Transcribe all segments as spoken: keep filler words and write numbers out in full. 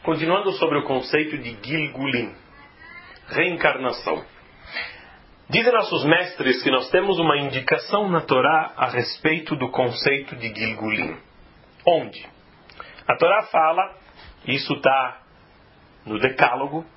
Continuando sobre o conceito de Gilgulim, reencarnação. Dizem nossos mestres que nós temos uma indicação na Torá a respeito do conceito de Gilgulim. Onde? A Torá fala, isso está no Decálogo,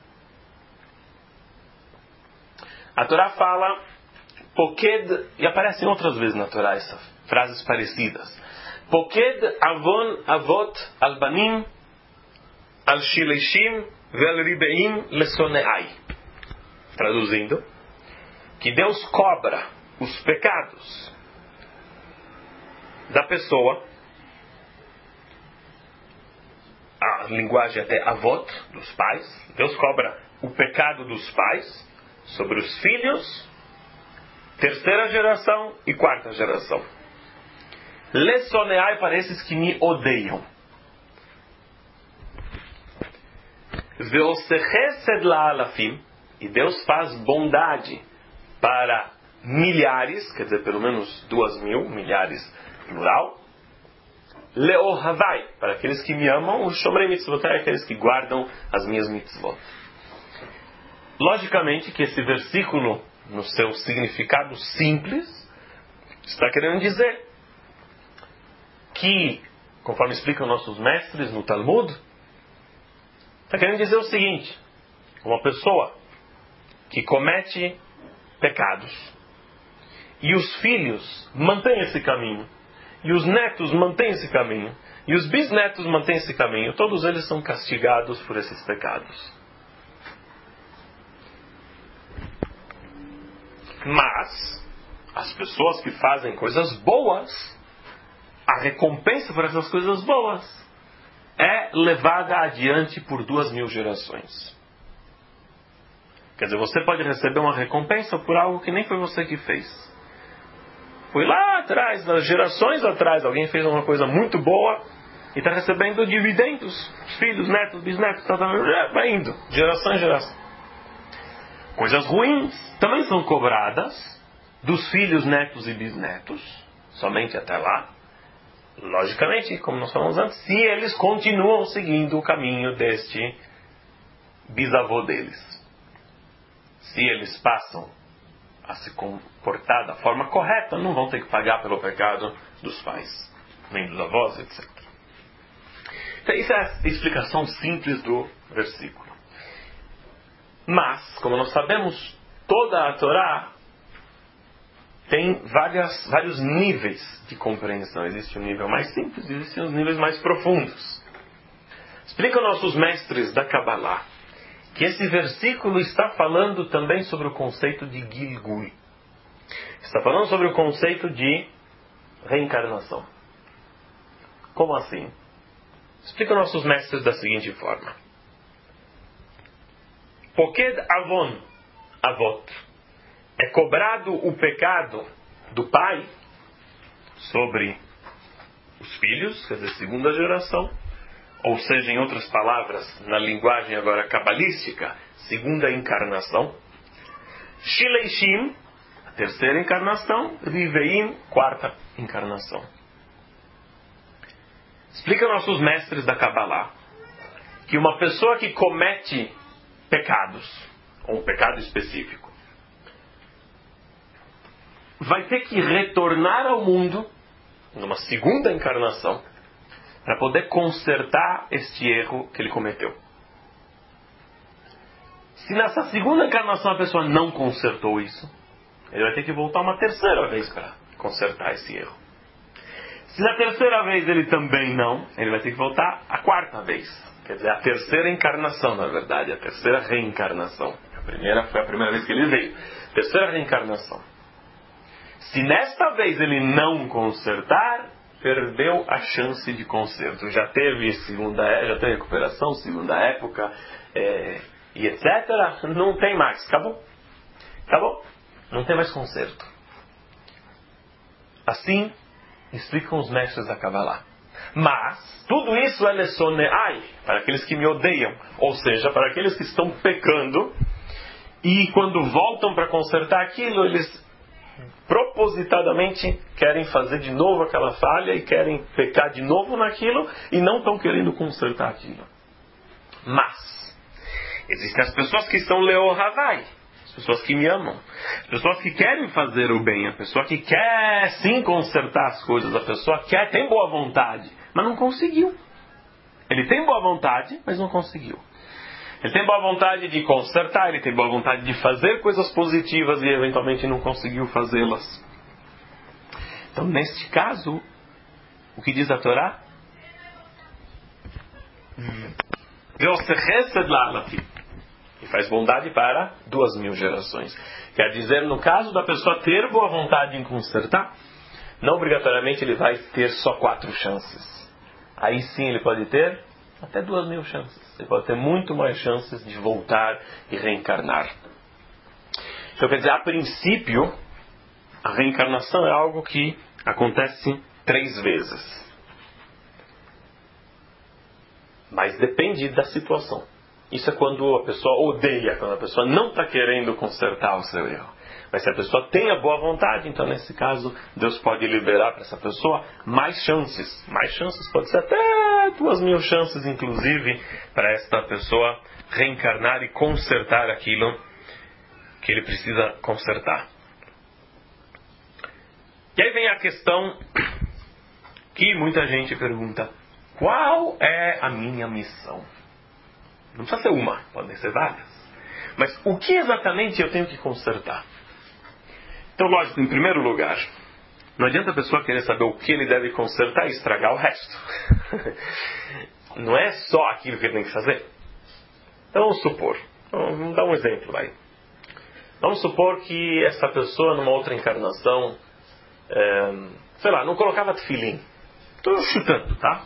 a Torá fala, Poked, e aparecem outras vezes na Torá essas frases parecidas. Poked avon avot albanim al shileishim vel ribeim lesoneai. Traduzindo, que Deus cobra os pecados da pessoa, a linguagem até avot, dos pais. Deus cobra o pecado dos pais sobre os filhos, terceira geração e quarta geração. Lesoneai para esses que me odeiam. Veosechesed la'alafim, e Deus faz bondade para milhares, quer dizer, pelo menos duas mil, milhares plural. Leohavai, para aqueles que me amam, o Shomrei Mitzvot, é aqueles que guardam as minhas mitzvot. Logicamente que esse versículo, no seu significado simples, está querendo dizer que, conforme explicam nossos mestres no Talmud, está querendo dizer o seguinte: uma pessoa que comete pecados e os filhos mantêm esse caminho, e os netos mantêm esse caminho, e os bisnetos mantêm esse caminho, todos eles são castigados por esses pecados. Mas as pessoas que fazem coisas boas, a recompensa por essas coisas boas é levada adiante por duas mil gerações. Quer dizer, você pode receber uma recompensa por algo que nem foi você que fez. Foi lá atrás, nas gerações atrás, alguém fez uma coisa muito boa e está recebendo dividendos. Filhos, netos, bisnetos, tá, tá, vai indo, geração em geração. Coisas ruins também são cobradas dos filhos, netos e bisnetos, somente até lá. Logicamente, como nós falamos antes, se eles continuam seguindo o caminho deste bisavô deles. Se eles passam a se comportar da forma correta, não vão ter que pagar pelo pecado dos pais, nem dos avós, etcétera. Então, isso é a explicação simples do versículo. Mas, como nós sabemos, toda a Torá tem várias, vários níveis de compreensão. Existe um nível mais simples e existem os níveis mais profundos. Explicam nossos mestres da Kabbalah que esse versículo está falando também sobre o conceito de Gilgul. Está falando sobre o conceito de reencarnação. Como assim? Explicam nossos mestres da seguinte forma. Poked avon avot, é cobrado o pecado do pai sobre os filhos, quer dizer, segunda geração, ou seja, em outras palavras, na linguagem agora cabalística, segunda encarnação. Shileishim, a terceira encarnação. Riveim, quarta encarnação. Explica nossos mestres da Kabbalah que uma pessoa que comete pecados, ou um pecado específico, vai ter que retornar ao mundo numa segunda encarnação para poder consertar este erro que ele cometeu. Se nessa segunda encarnação a pessoa não consertou isso, ele vai ter que voltar uma terceira vez para consertar esse erro. Se na terceira vez ele também não, ele vai ter que voltar a quarta vez. Quer dizer, a terceira encarnação, na verdade, a terceira reencarnação. A primeira foi a primeira vez que ele veio. Terceira reencarnação. Se nesta vez ele não consertar, perdeu a chance de conserto. Já teve segunda, já teve recuperação, segunda época, é, e etcétera. Não tem mais. Acabou. Acabou. Não tem mais conserto. Assim explicam os mestres da Kabbalah. Mas tudo isso é lesoneai, para aqueles que me odeiam, ou seja, para aqueles que estão pecando e quando voltam para consertar aquilo, eles propositadamente querem fazer de novo aquela falha e querem pecar de novo naquilo e não estão querendo consertar aquilo. Mas existem as pessoas que são leohavai, as pessoas que me amam, as pessoas que querem fazer o bem, a pessoa que quer sim consertar as coisas, a pessoa quer, tem boa vontade, mas não conseguiu. Ele tem boa vontade, mas não conseguiu. Ele tem boa vontade de consertar, ele tem boa vontade de fazer coisas positivas e eventualmente não conseguiu fazê-las. Então, neste caso, o que diz a Torá? E faz bondade para duas mil gerações. Quer dizer, no caso da pessoa ter boa vontade em consertar, não obrigatoriamente ele vai ter só quatro chances. Aí sim ele pode ter até duas mil chances. Ele pode ter muito mais chances de voltar e reencarnar. Então, quer dizer, a princípio, a reencarnação é algo que acontece três vezes. Mas depende da situação. Isso é quando a pessoa odeia, quando a pessoa não está querendo consertar o seu erro. Mas se a pessoa tem a boa vontade, então nesse caso, Deus pode liberar para essa pessoa mais chances. Mais chances, pode ser até duas mil chances, inclusive, para esta pessoa reencarnar e consertar aquilo que ele precisa consertar. E aí vem a questão que muita gente pergunta: qual é a minha missão? Não precisa ser uma, podem ser várias. Mas o que exatamente eu tenho que consertar? Então, lógico, em primeiro lugar, não adianta a pessoa querer saber o que ele deve consertar e estragar o resto. Não é só aquilo que ele tem que fazer. Então, vamos supor, vamos dar um exemplo aí. Vamos supor que essa pessoa, numa outra encarnação, é, sei lá, não colocava tefilim. Estou chutando, tá?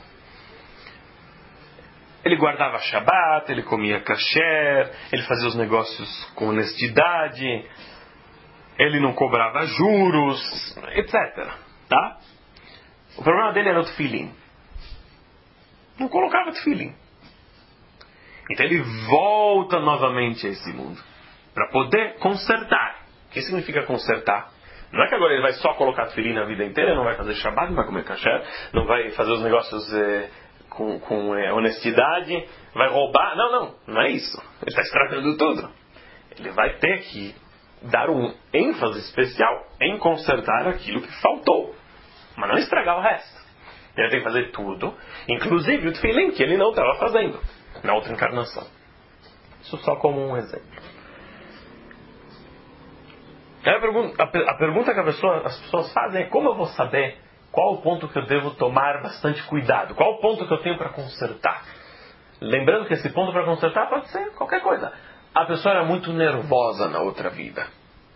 Ele guardava Shabbat, ele comia kasher, ele fazia os negócios com honestidade, ele não cobrava juros, etcétera. Tá? O problema dele era o tefilim. Não colocava tefilim. Então ele volta novamente a esse mundo para poder consertar. O que significa consertar? Não é que agora ele vai só colocar tefilim na vida inteira, não vai fazer Shabbat, não vai comer kasher, não vai fazer os negócios eh, com, com eh, honestidade, vai roubar. Não, não, não é isso. Ele está estragando tudo. Ele vai ter que dar um ênfase especial em consertar aquilo que faltou, mas não estragar o resto. Ele tem que fazer tudo, inclusive o tefilim que ele não estava fazendo na outra encarnação. Isso só como um exemplo. A pergunta, a pergunta que a pessoa, as pessoas fazem é: como eu vou saber qual o ponto que eu devo tomar bastante cuidado? Qual o ponto que eu tenho para consertar? Lembrando que esse ponto para consertar pode ser qualquer coisa. A pessoa era muito nervosa na outra vida.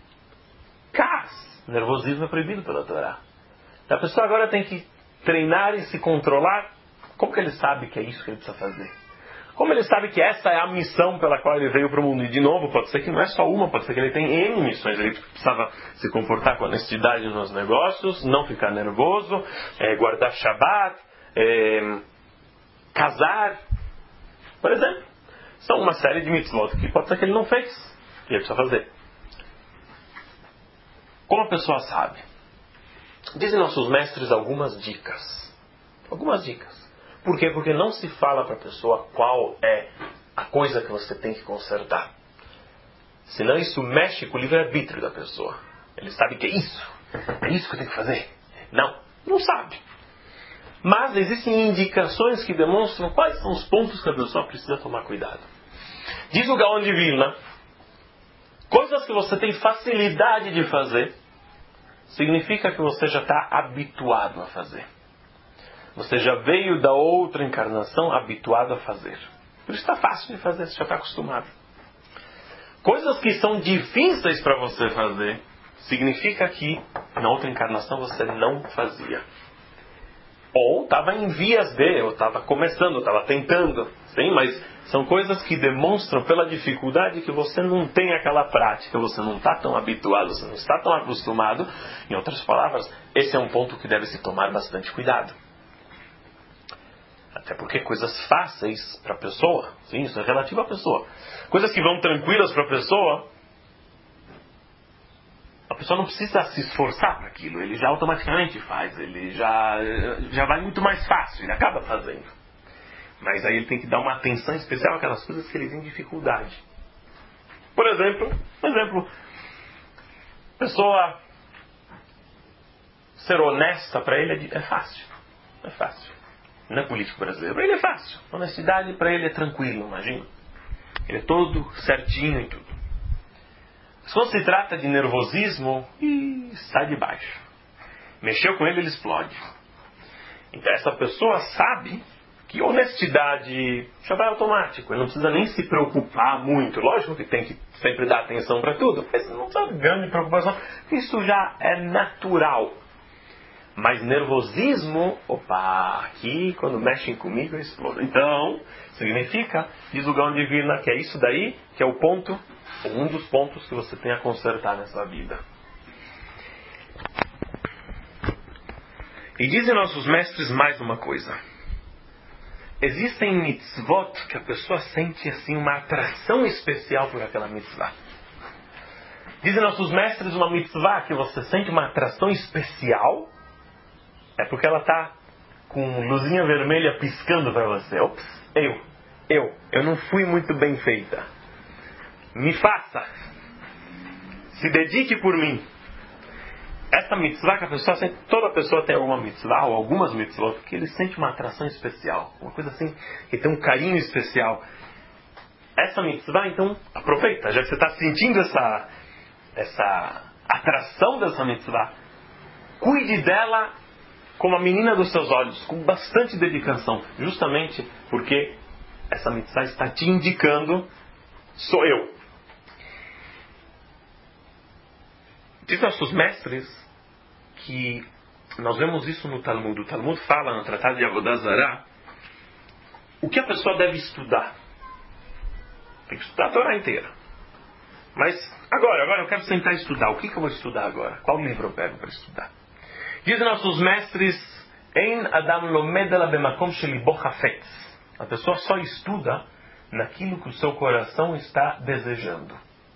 Cas, nervosismo é proibido pela Torá. A pessoa agora tem que treinar e se controlar. Como que ele sabe que é isso que ele precisa fazer? Como ele sabe que essa é a missão pela qual ele veio para o mundo? E de novo, pode ser que não é só uma, pode ser que ele tem N missões. Ele precisava se comportar com honestidade nos negócios, não ficar nervoso, é, guardar Shabbat, é, casar, por exemplo. São uma série de mitzvot que pode ser que ele não fez e ele precisa fazer. Como a pessoa sabe? Dizem nossos mestres algumas dicas. Algumas dicas. Por quê? Porque não se fala para a pessoa qual é a coisa que você tem que consertar. Senão isso mexe com o livre-arbítrio da pessoa. Ele sabe que é isso. É isso que eu tenho que fazer. Não, não sabe. Mas existem indicações que demonstram quais são os pontos que a pessoa precisa tomar cuidado. Diz o Gaon de Vilna: coisas que você tem facilidade de fazer, significa que você já está habituado a fazer. Você já veio da outra encarnação habituado a fazer. Por isso está fácil de fazer, você já está acostumado. Coisas que são difíceis para você fazer, significa que na outra encarnação você não fazia. Ou estava em vias de, ou estava começando, ou estava tentando. Sim, mas são coisas que demonstram pela dificuldade que você não tem aquela prática, você não está tão habituado, você não está tão acostumado. Em outras palavras, esse é um ponto que deve se tomar bastante cuidado. Até porque coisas fáceis para a pessoa, sim, isso é relativo à pessoa. Coisas que vão tranquilas para a pessoa, a pessoa não precisa se esforçar para aquilo, ele já automaticamente faz, ele já, já vai muito mais fácil, ele acaba fazendo. Mas aí ele tem que dar uma atenção especial àquelas coisas que ele tem dificuldade. Por exemplo, por exemplo, pessoa ser honesta para ele é fácil. É fácil. Não é político brasileiro. Para ele é fácil. Honestidade para ele é tranquilo, imagina. Ele é todo certinho e tudo. Mas quando se trata de nervosismo, ih, sai de baixo. Mexeu com ele, ele explode. Então essa pessoa sabe que honestidade já vai automático. Ele não precisa nem se preocupar muito. Lógico que tem que sempre dar atenção para tudo. Mas não precisa de grande preocupação. Isso já é natural. Mas nervosismo, opa, aqui quando mexem comigo eu explodo. Então, significa, diz o Gaon de Vilna, que é isso daí, que é o ponto, um dos pontos que você tem a consertar nessa vida. E dizem nossos mestres mais uma coisa. Existem mitzvot que a pessoa sente assim uma atração especial por aquela mitzvah. Dizem nossos mestres, uma mitzvah que você sente uma atração especial é porque ela está com luzinha vermelha piscando para você. Ops, eu, eu, eu não fui muito bem feita. Me faça. Se dedique por mim. Essa mitzvah que a pessoa sente, toda pessoa tem alguma mitzvah, ou algumas mitzvot, porque ele sente uma atração especial. Uma coisa assim, que tem um carinho especial. Essa mitzvah, então, aproveita. Já que você está sentindo essa, essa atração dessa mitzvah, cuide dela como a menina dos seus olhos, com bastante dedicação, justamente porque essa mitzvah está te indicando, sou eu. Diz nossos mestres que nós vemos isso no Talmud. O Talmud fala no Tratado de Avodah Zarah o que a pessoa deve estudar. Tem que estudar a Torá inteira. Mas agora, agora eu quero sentar e estudar. O que, que eu vou estudar agora? Qual livro eu pego para estudar? Dizem nossos mestres, Ein Adam lomed ela bemakom shelibo hafetz. A pessoa só estuda naquilo que o seu coração está desejando.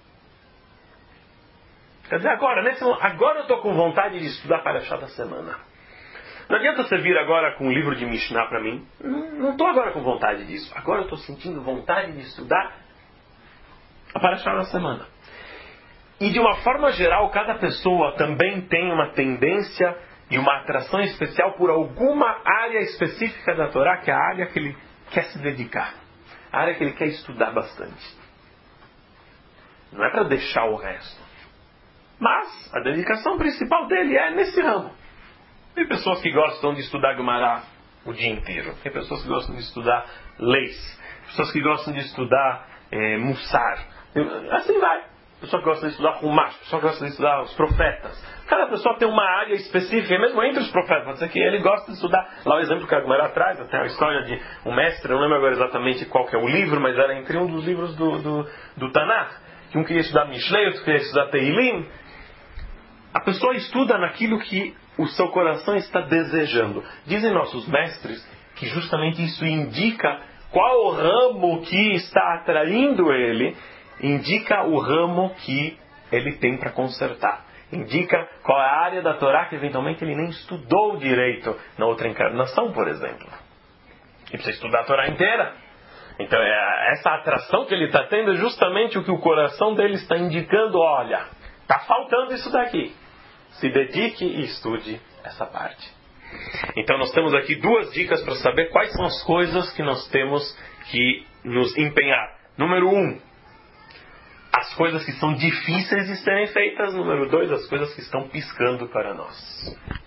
Quer dizer, agora, nesse momento, agora eu estou com vontade de estudar para a da semana. Não adianta você vir agora com um livro de Mishnah para mim. Não estou agora com vontade disso. Agora eu estou sentindo vontade de estudar a Parashá da semana. E de uma forma geral, cada pessoa também tem uma tendência e uma atração especial por alguma área específica da Torá, que é a área que ele quer se dedicar. A área que ele quer estudar bastante. Não é para deixar o resto. Mas a dedicação principal dele é nesse ramo. Tem pessoas que gostam de estudar Gemara o dia inteiro. Tem pessoas que gostam de estudar leis. Pessoas que gostam de estudar é, Mussar. Assim vai. Pessoa que gosta de estudar Humash. Pessoa que gosta de estudar os profetas. Cada pessoa tem uma área específica. Mesmo entre os profetas. Pode ser que ele gosta de estudar. Lá o exemplo que a Gemara traz. Até a história de um mestre. Eu não lembro agora exatamente qual que é o livro. Mas era entre um dos livros do, do, do Tanakh. Que um queria estudar Mishlei. Outro queria estudar Teilim. A pessoa estuda naquilo que o seu coração está desejando. Dizem nossos mestres que justamente isso indica qual o ramo que está atraindo ele, indica o ramo que ele tem para consertar. Indica qual é a área da Torá que eventualmente ele nem estudou direito na outra encarnação, por exemplo. E precisa estudar a Torá inteira. Então é essa atração que ele está tendo é justamente o que o coração dele está indicando. Olha, está faltando isso daqui. Se dedique e estude essa parte. Então nós temos aqui duas dicas para saber quais são as coisas que nós temos que nos empenhar. Número um, as coisas que são difíceis de serem feitas. Número dois, as coisas que estão piscando para nós.